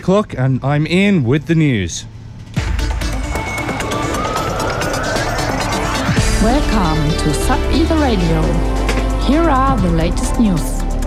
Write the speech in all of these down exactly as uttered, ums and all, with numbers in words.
Clock, and I'm Ian with the news. Welcome to Sub Ether Radio. Here are the latest news.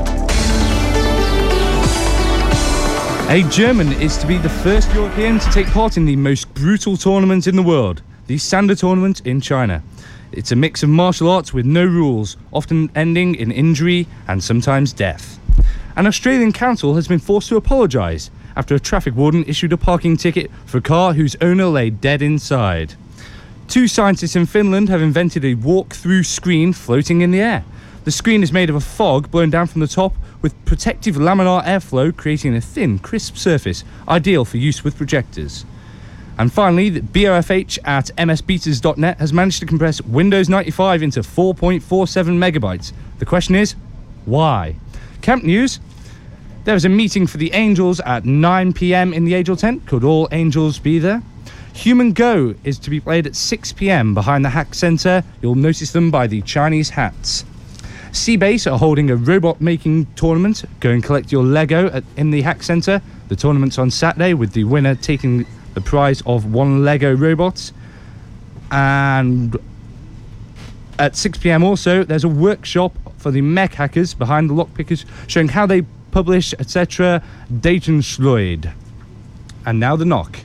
A German is to be the first European to take part in the most brutal tournament in the world, the Sanda tournament in China. It's a mix of martial arts with no rules, often ending in injury and sometimes death. An Australian council has been forced to apologise after a traffic warden issued a parking ticket for a car whose owner lay dead inside. Two scientists in Finland have invented a walk-through screen floating in the air. The screen is made of a fog blown down from the top with protective laminar airflow, creating a thin, crisp surface, ideal for use with projectors. And finally, the B O F H at m s beaters dot net has managed to compress Windows ninety-five into four point four seven megabytes. The question is, why? Camp news. There was a meeting for the Angels at nine p.m. in the Angel tent. Could all Angels be there? Human Go is to be played at six p.m. behind the Hack Centre. You'll notice them by the Chinese hats. Seabase are holding a robot-making tournament. Go and collect your Lego at, in the Hack Centre. The tournament's on Saturday, with the winner taking the prize of one Lego robot. And at six p.m. also, there's a workshop for the mech hackers behind the lockpickers, showing how they publish, et cetera. Datenschleud. And now the knock.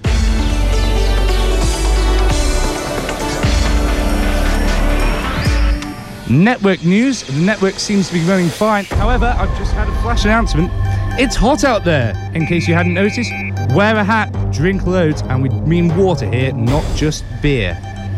Network news. The network seems to be running fine. However, I've just had a flash announcement. It's hot out there. In case you hadn't noticed, wear a hat, drink loads, and we mean water here, not just beer.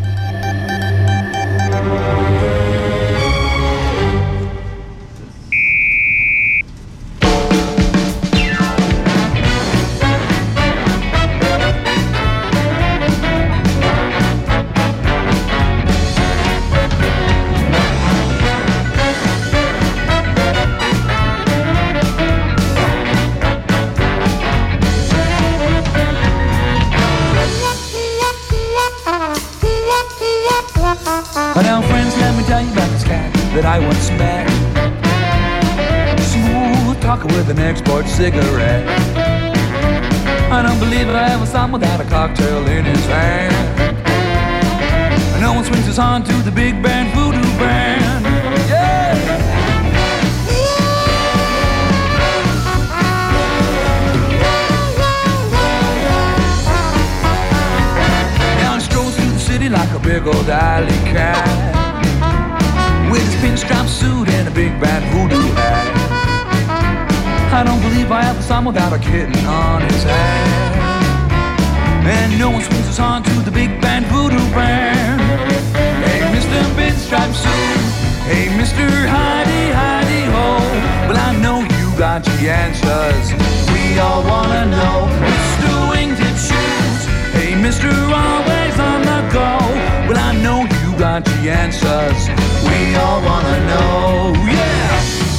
That I once met, smooth talker with an export cigarette. I don't believe I ever saw him without a cocktail in his hand. And no one swings his horn to the big band voodoo band. Yeah! Now he strolls through the city like a big old alley cat, with his pinstripe suit and a big bad voodoo hat. I don't believe I ever saw him without a kitten on his hand. And no one swings his horn to the big band voodoo band. Hey, Mister Pinstripe Suit. Hey, Mister Hidey Hidey Ho. Well, I know you got the answers. We all wanna know. Mister Wingtip Shoes. Hey, Mister Always on the go. Well, I know you got the answers. We all wanna know, yeah!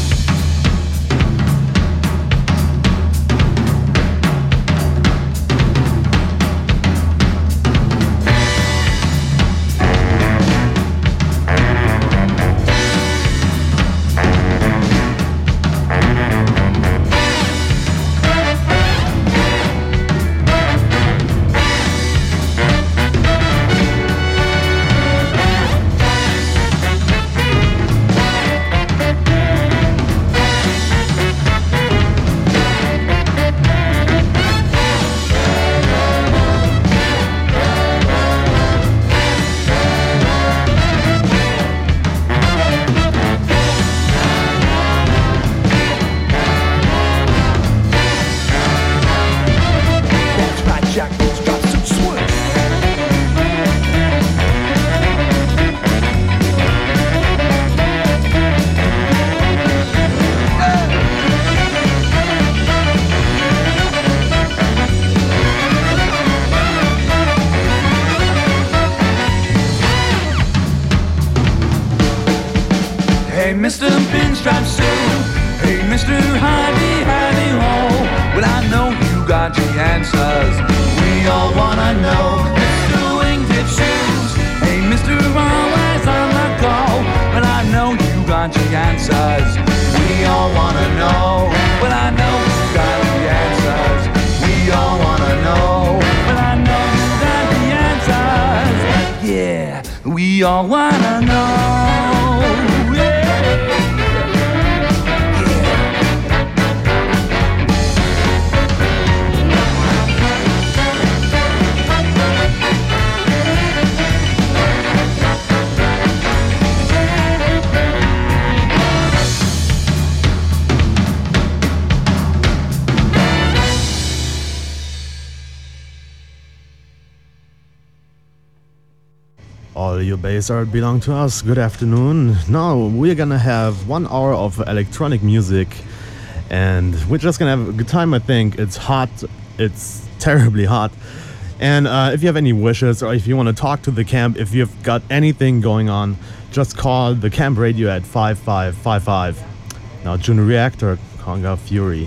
Hey, Mister Pinstripe Suit. Hey, Mister Hidey Hidey Ho. Well, I know you got the answers. We all wanna know. Mister Wingtip Shoes. Hey, Mister Always on the go. Well, I know you got the answers. We all wanna know. Well, I know you got the answers. We all we all wanna know. Yeah. All you bass art belong to us. Good afternoon. Now we're gonna have one hour of electronic music, and we're just gonna have a good time. I think it's hot. It's terribly hot. And uh, if you have any wishes, or if you want to talk to the camp, if you've got anything going on, just call the camp radio at five five five five. Now Juno Reactor, Conga Fury.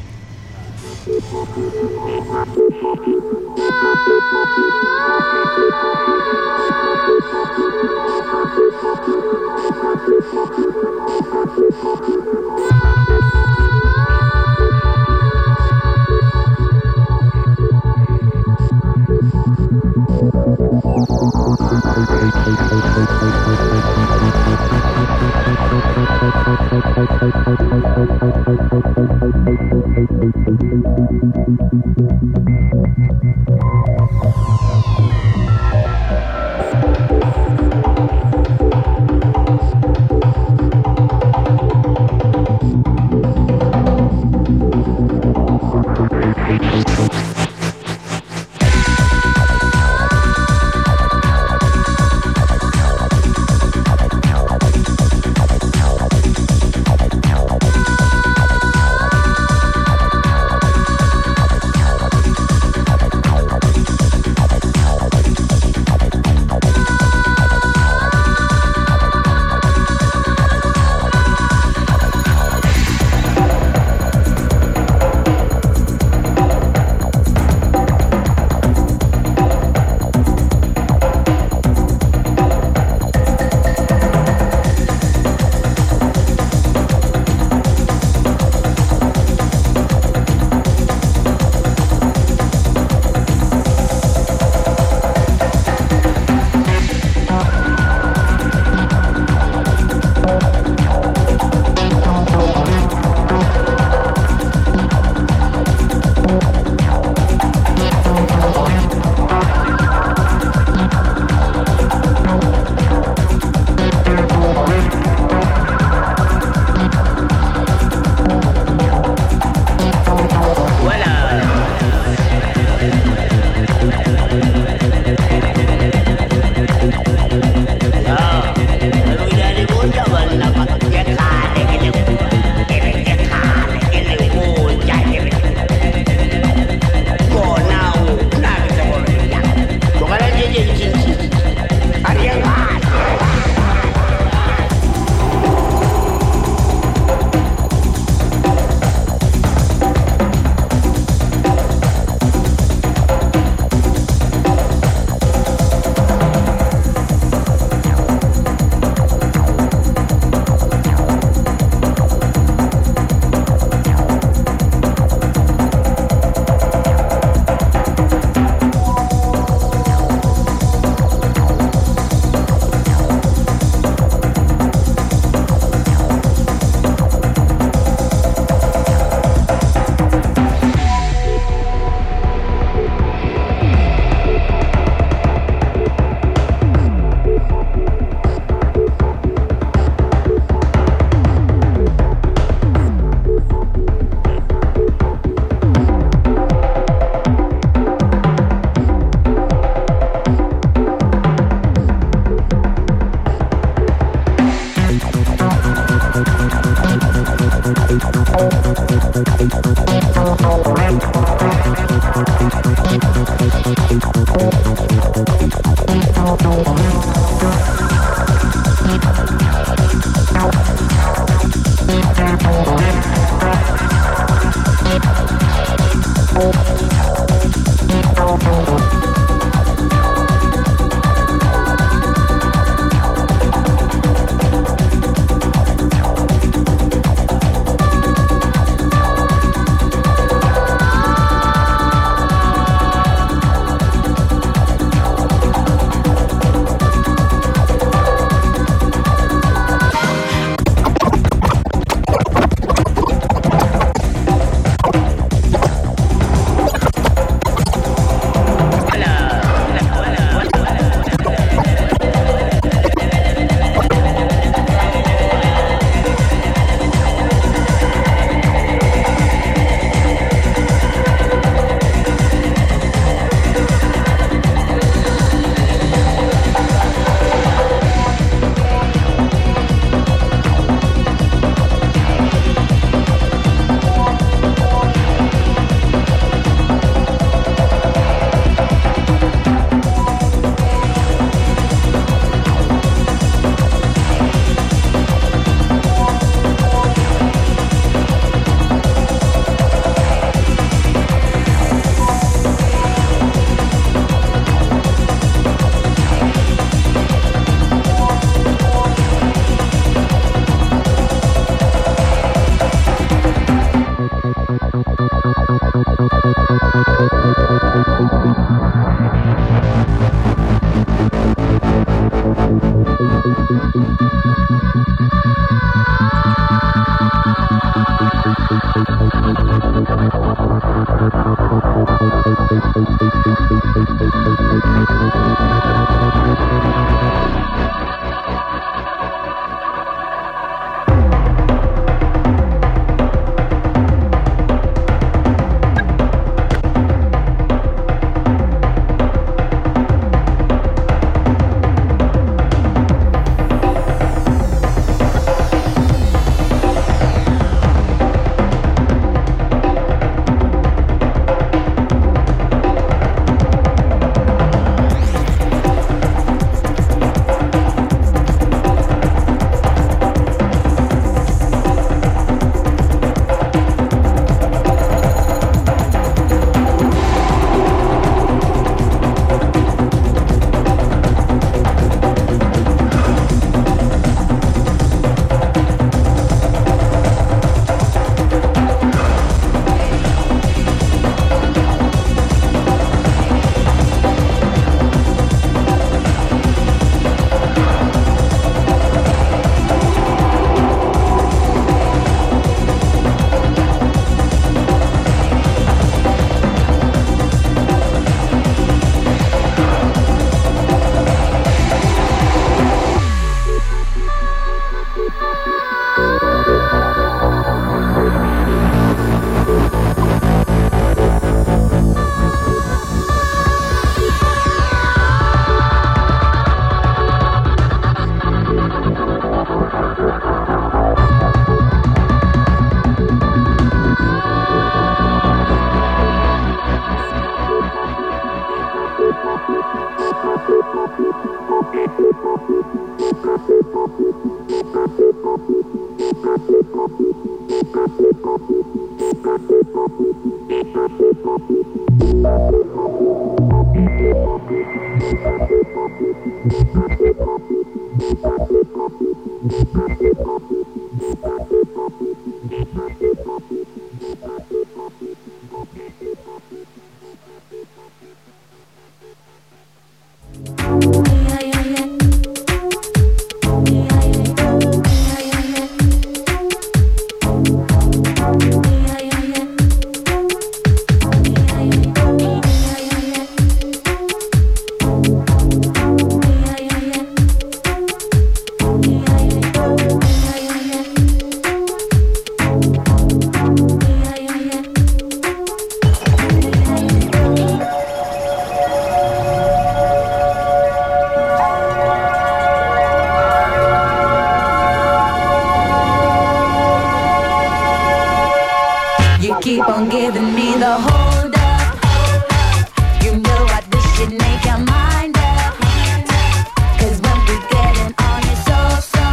Keep on giving me the hold up. You know I wish you'd make your mind up. Cause when we getting on it so, so,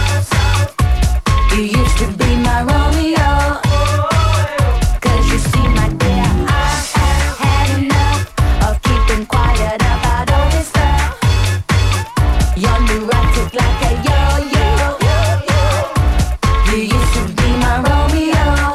you used to be my Romeo. Cause you see my dear, I have had enough of keeping quiet about all this stuff. You're neurotic like a yo-yo. You used to be my Romeo.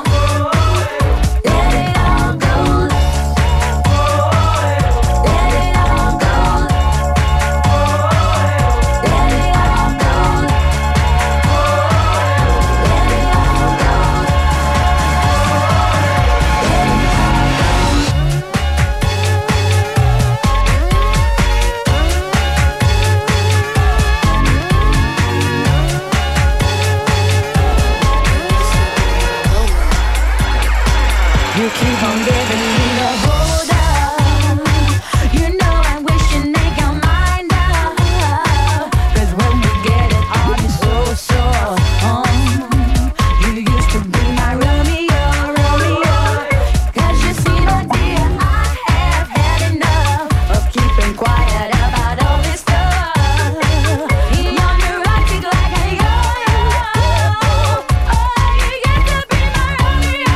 You keep on giving me the hold up. You know I wish you'd make your mind up. Cause when we get it on, it's so, so um, you used to be my Romeo, Romeo. Cause you see, my dear, I have had enough of keeping quiet about all this stuff. You're neurotic like a yo-yo. Oh, you used to be my Romeo.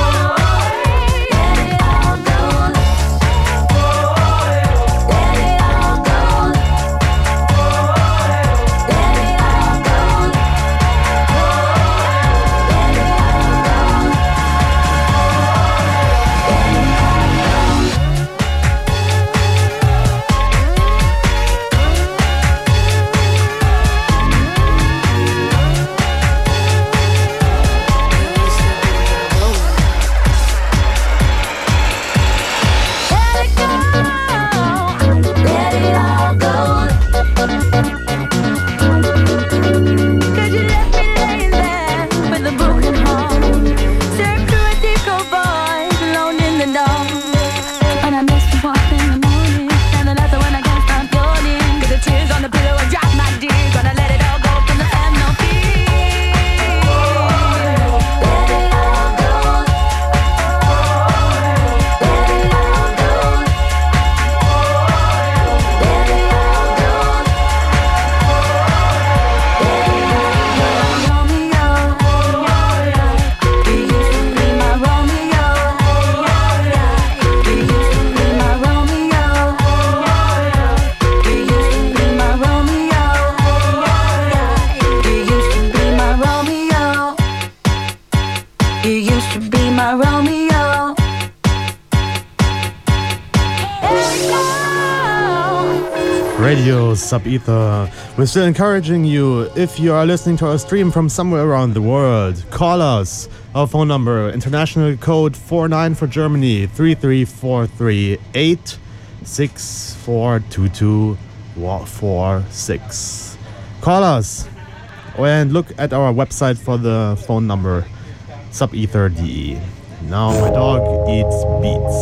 Radio Sub Ether. We're still encouraging you, if you are listening to our stream from somewhere around the world, call us. Our phone number, international code four nine for Germany, three three four three eight six four two two four six. Call us and look at our website for the phone number, subether dot d e. Now my dog eats beets.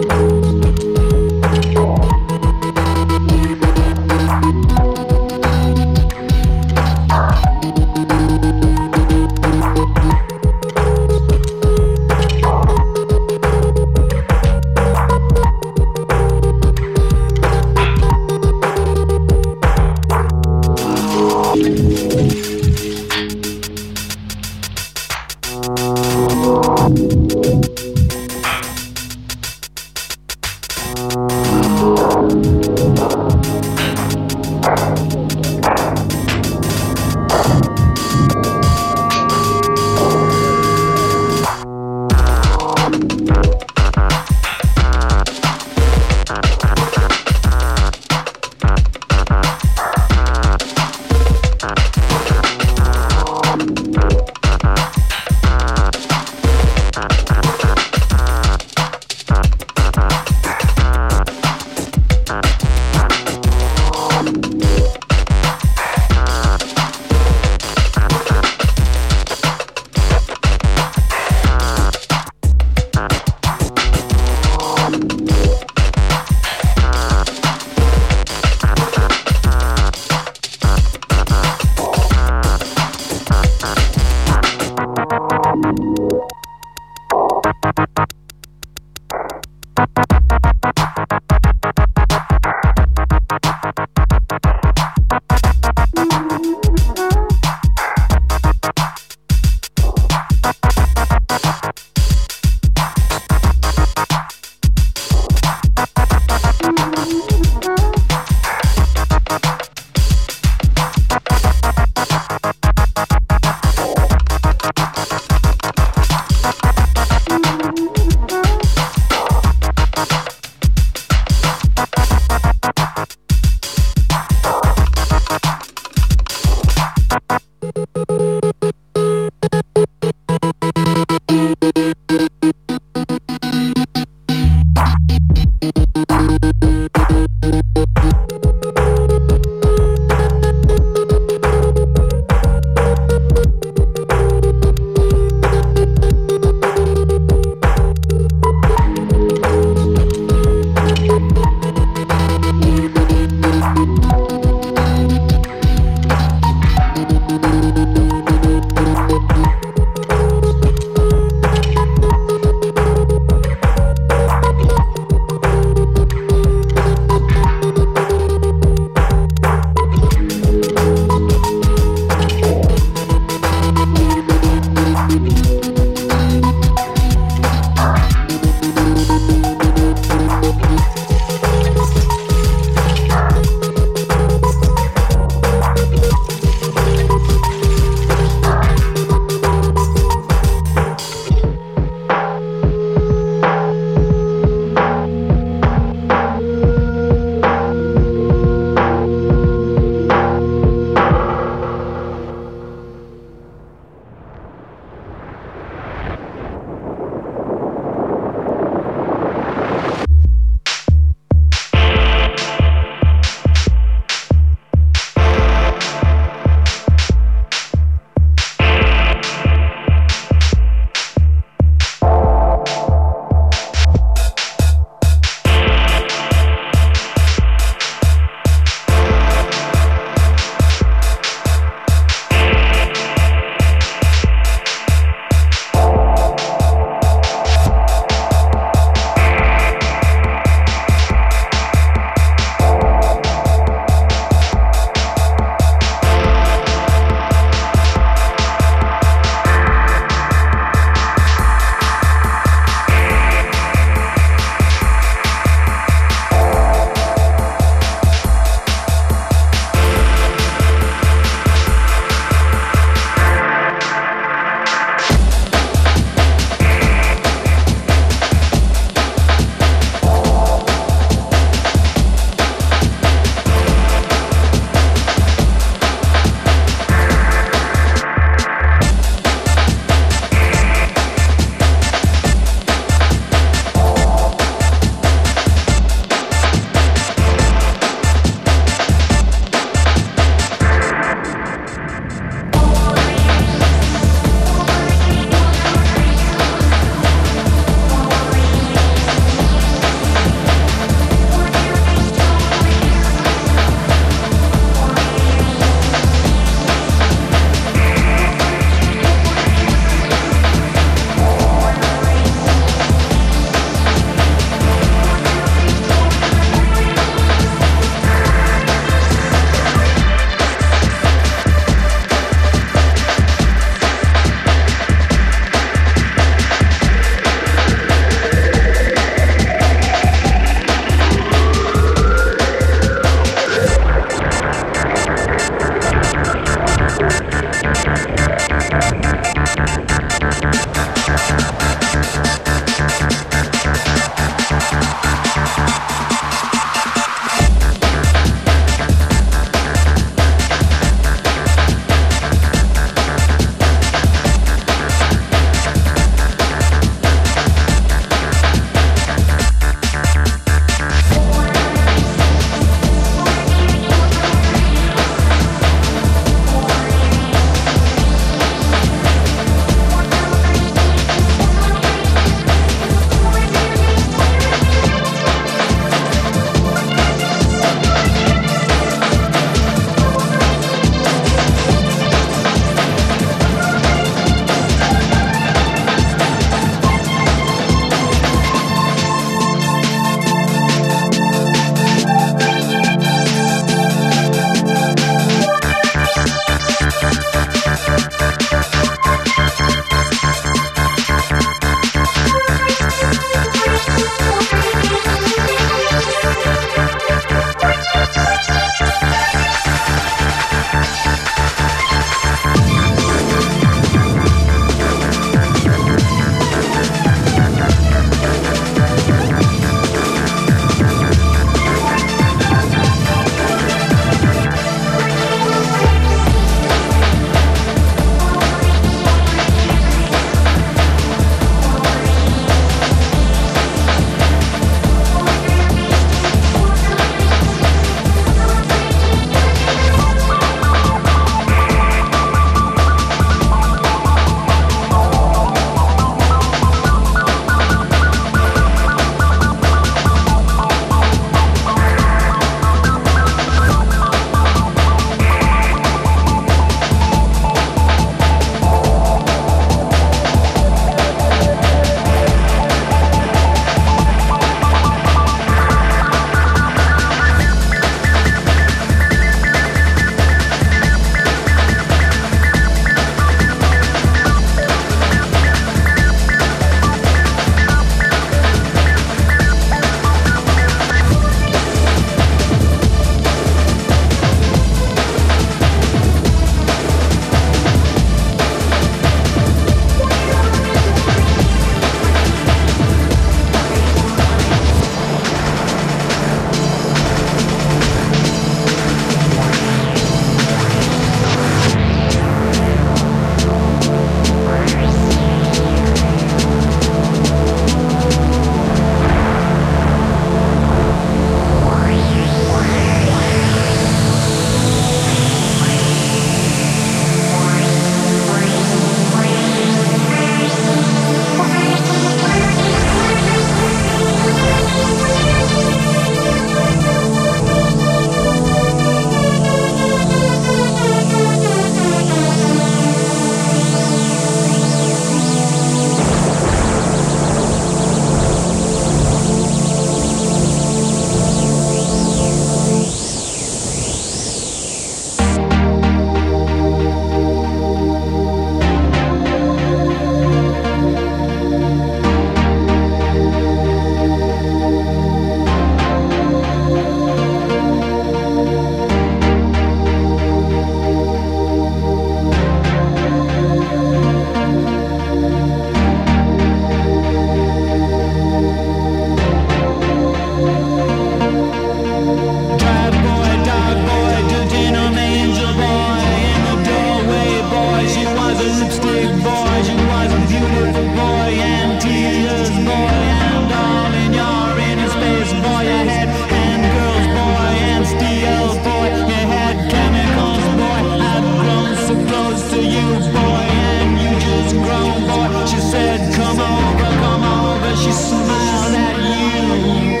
to you, boy, and you just grown, boy. She said, come over, come over. She smiled at you,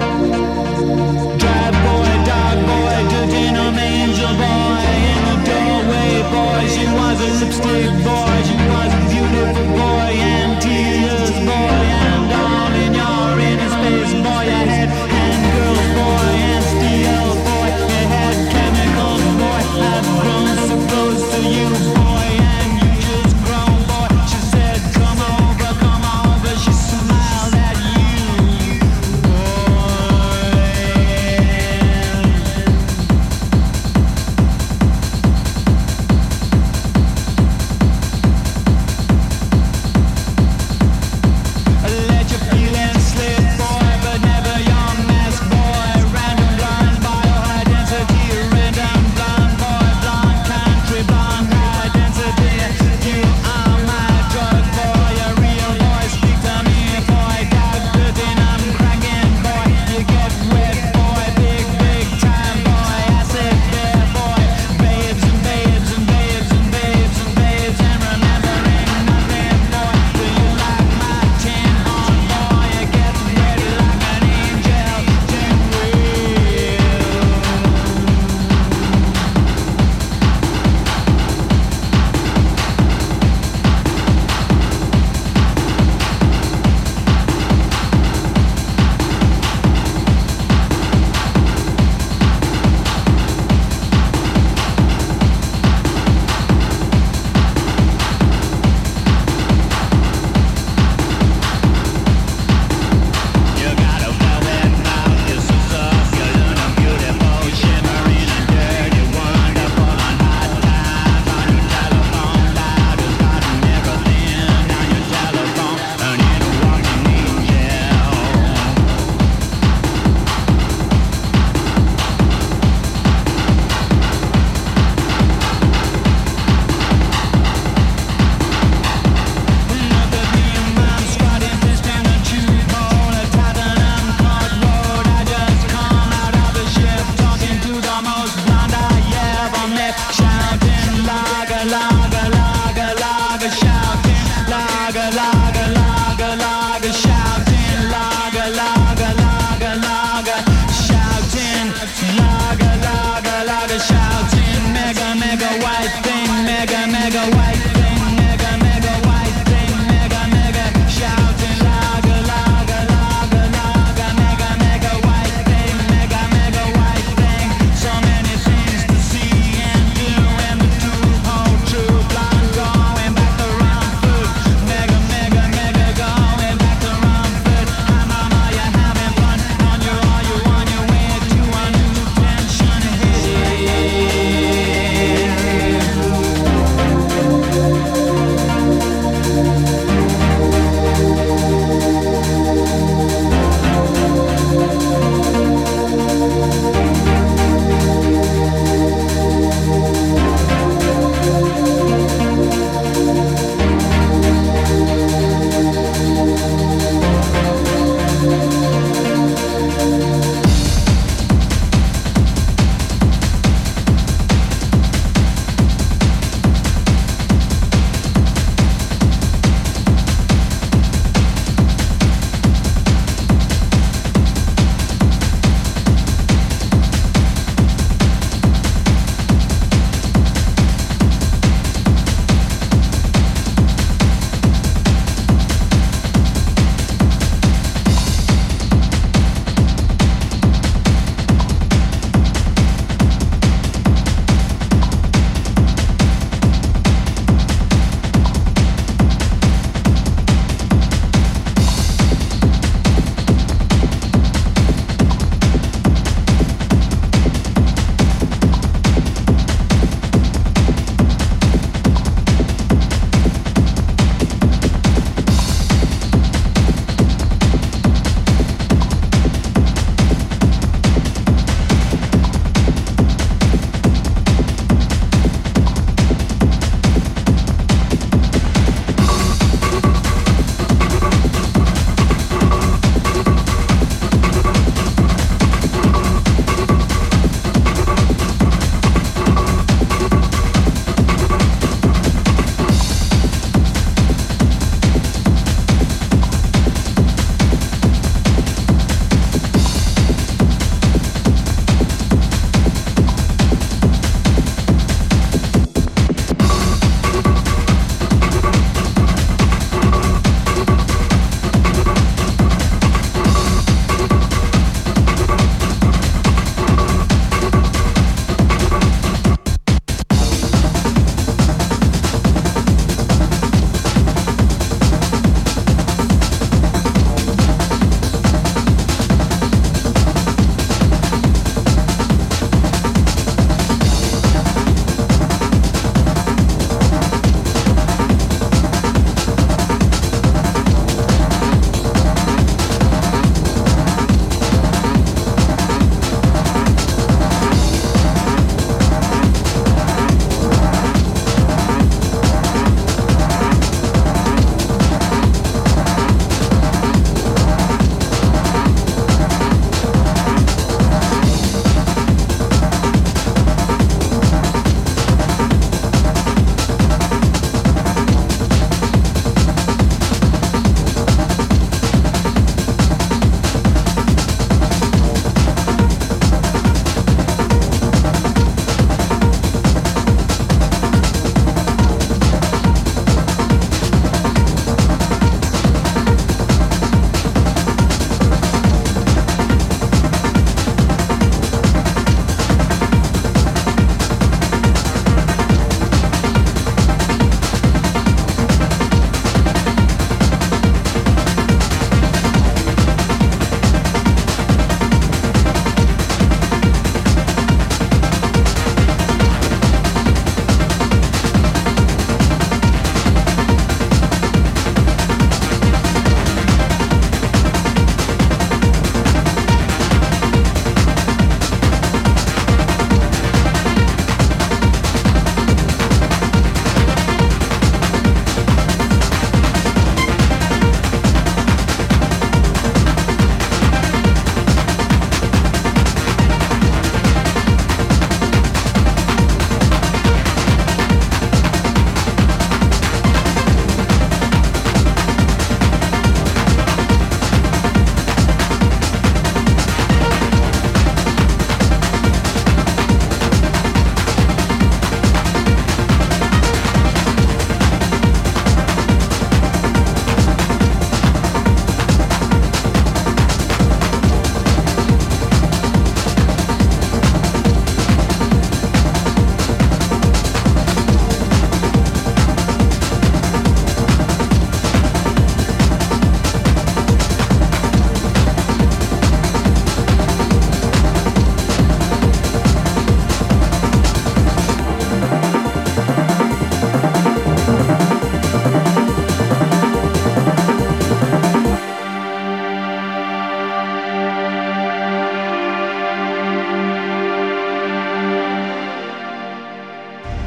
Drive boy, dog boy, good denim angel boy in the door.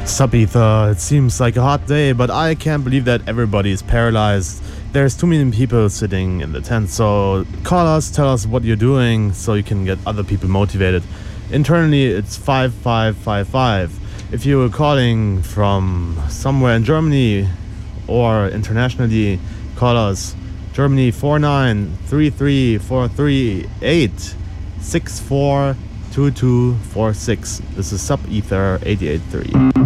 Sup Ether, it seems like a hot day, but I can't believe that everybody is paralyzed. There's too many people sitting in the tent, so call us, tell us what you're doing so you can get other people motivated. Internally, it's five five five five. If you're calling from somewhere in Germany or internationally, call us. Germany four nine three three four three eight six four two two four six. This is Sup Ether eighty-eight point three.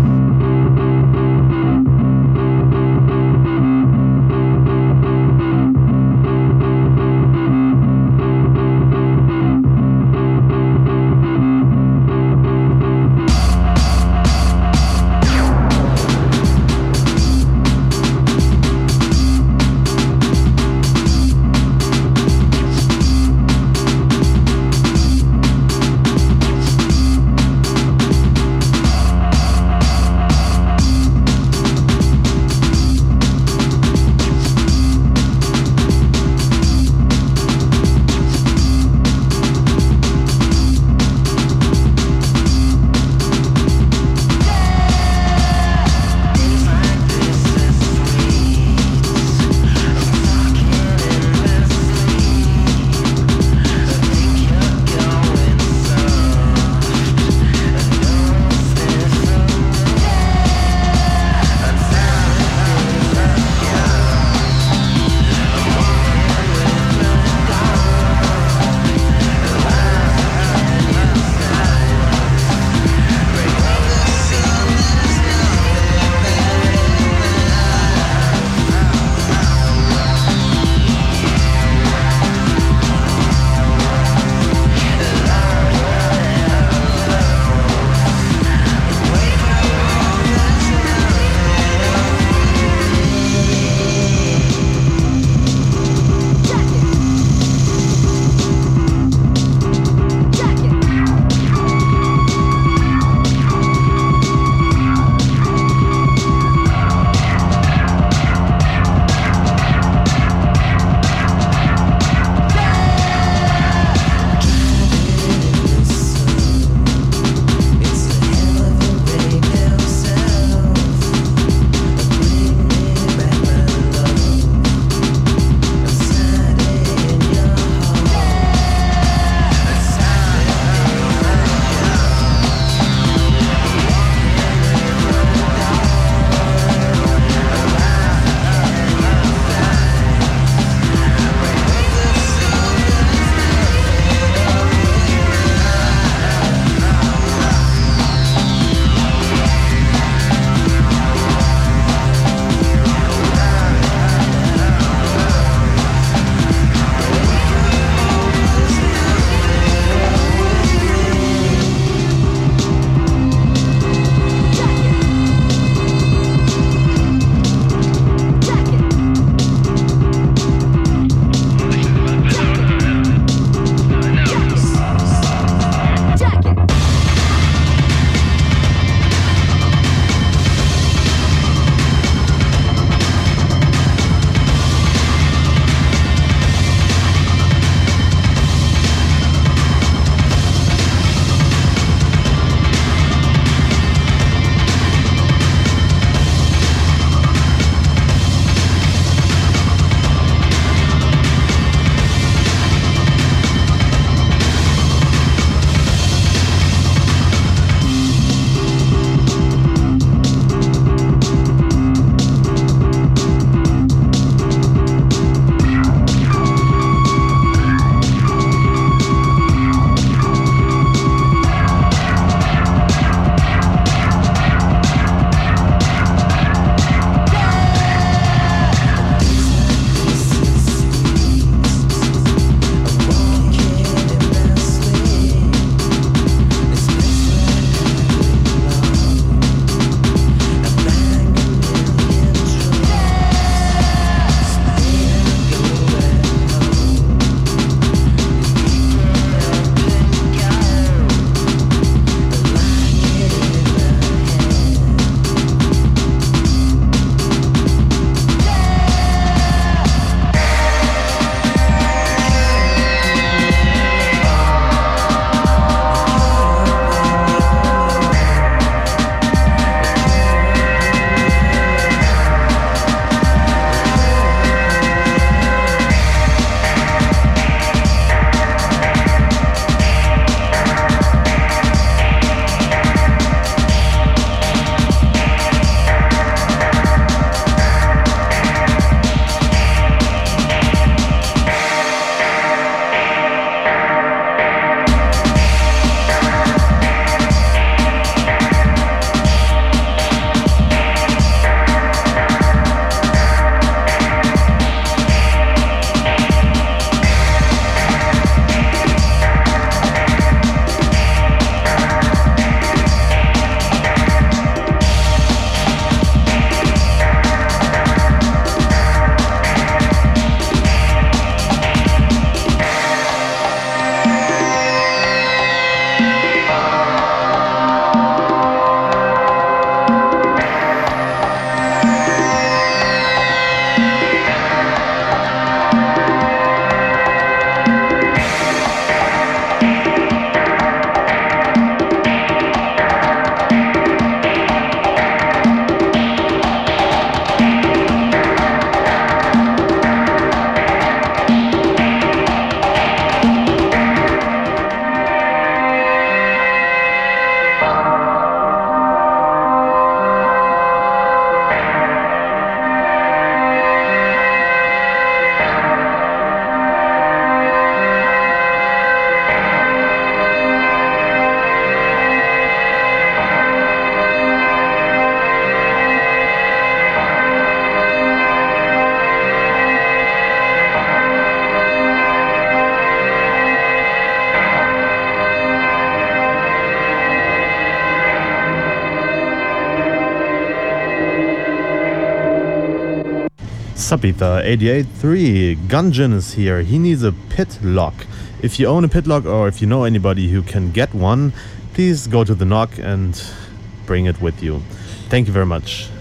Sapita eighty-eight point three. Gunjin is here. He needs a pit lock. If you own a pit lock or if you know anybody who can get one, please go to the knock and bring it with you. Thank you very much.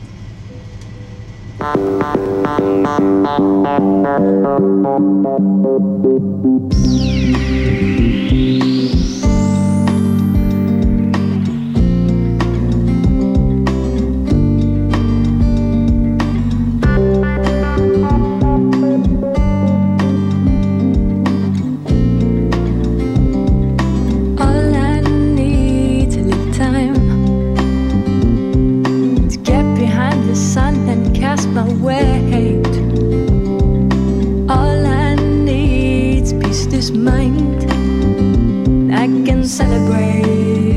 My weight. All I need's peace, this mind. I can celebrate.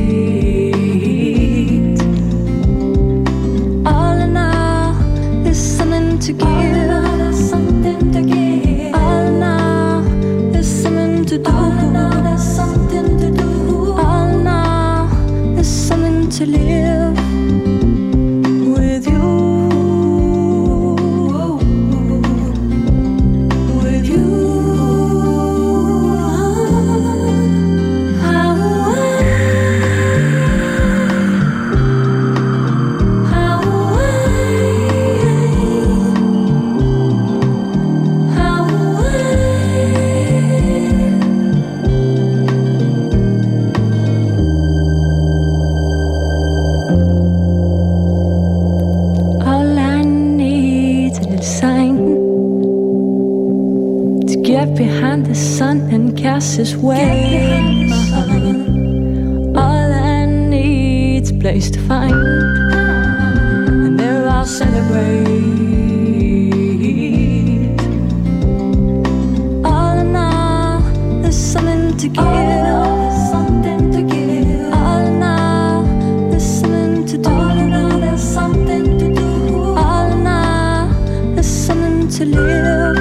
All in all, there's something to give. There's something to give. All in all, there's something to do. All in all, there's something to do. All in all, there's something to live with you. Behind the sun and cast his way. All I need's a place to find, and there I'll celebrate. All in all, there's something to give. There's something to give. All in all, there's something to do. All in all, there's something to do. All in all, there's something to live.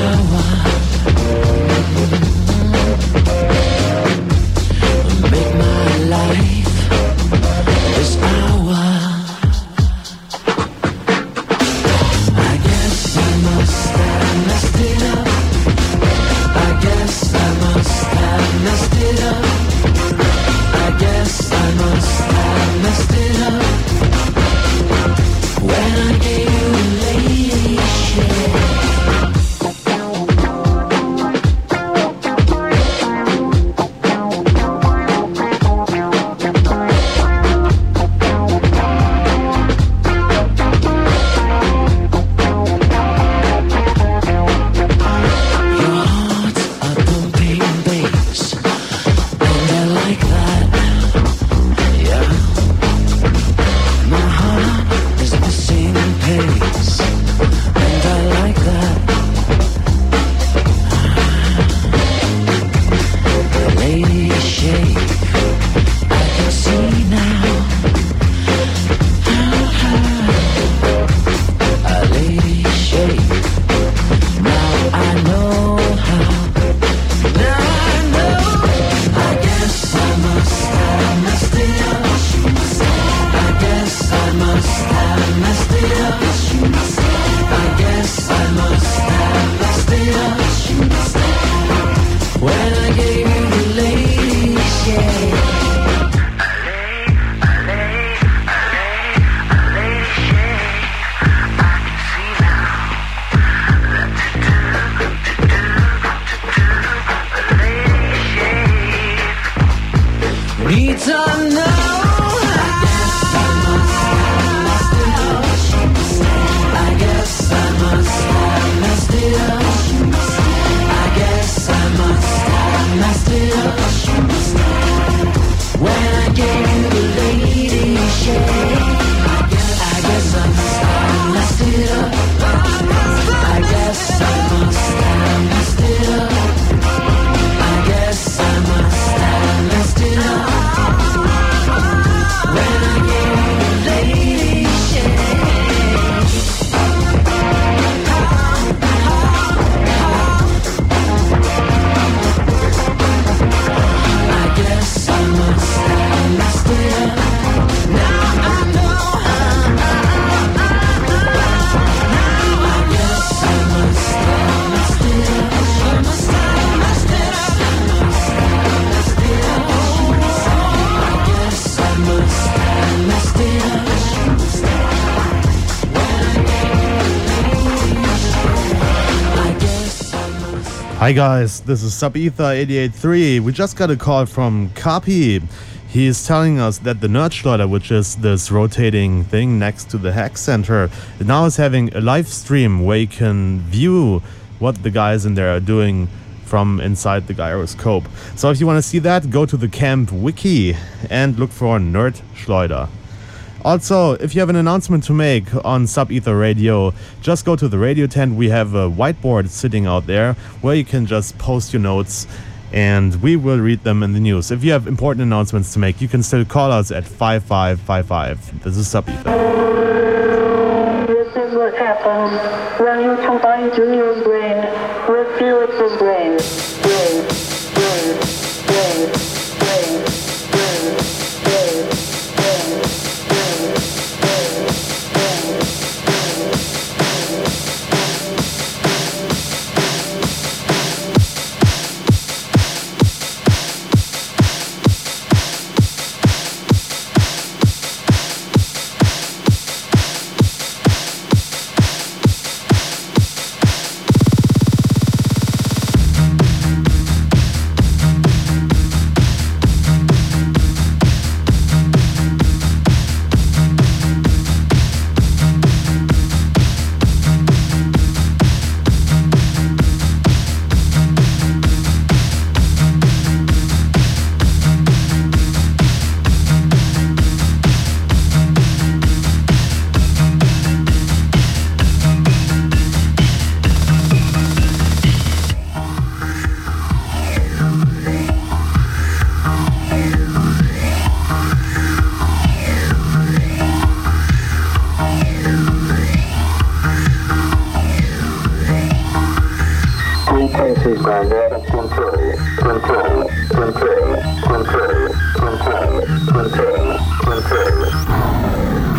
Make my life this hour. I guess I must have messed it up. I guess I must have messed it up. I guess I must have messed it up. When I gave you a lady shade. Hi guys, this is Subether eighty-eight point three. We just got a call from Kapi. He is telling us that the Nerdschleuder, which is this rotating thing next to the Hack Center, now is having a live stream where you can view what the guys in there are doing from inside the gyroscope. So if you want to see that, go to the camp wiki and look for Nerdschleuder. Also, if you have an announcement to make on Subether Radio, just go to the radio tent. We have a whiteboard sitting out there where you can just post your notes and we will read them in the news. If you have important announcements to make, you can still call us at five five five five. This is Subether. This is what happens when you combine Junior's brain with Felix's brain. Brain, brain, brain, brain, brain, brain, brain. Thank Principal out of control. Control. Control. Control. Control. Control. Control.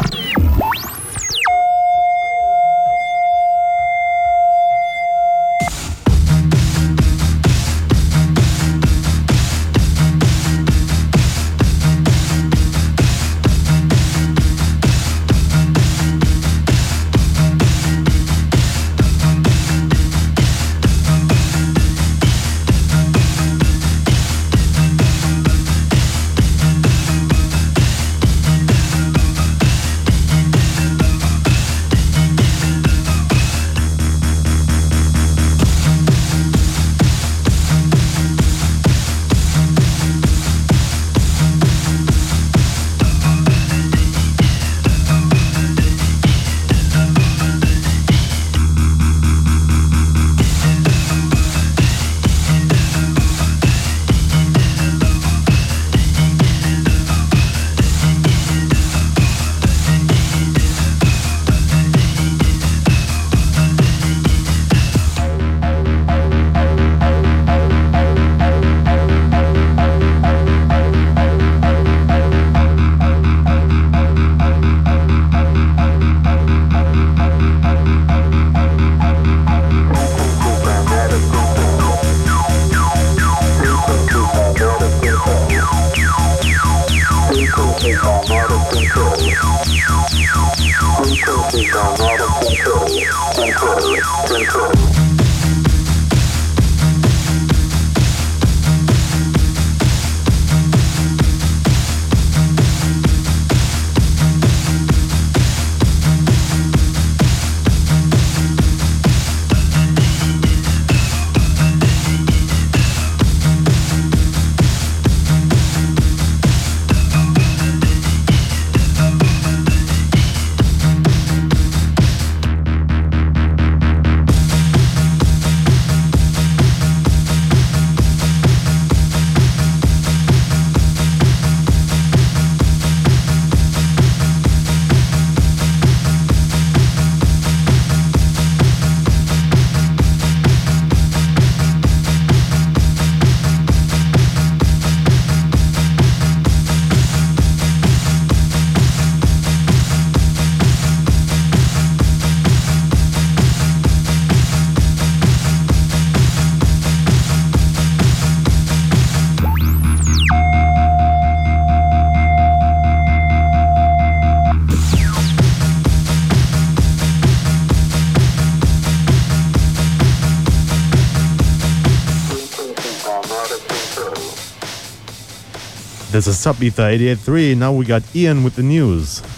This is Sub Ether eighty-eight point three. Now we got Ian with the news.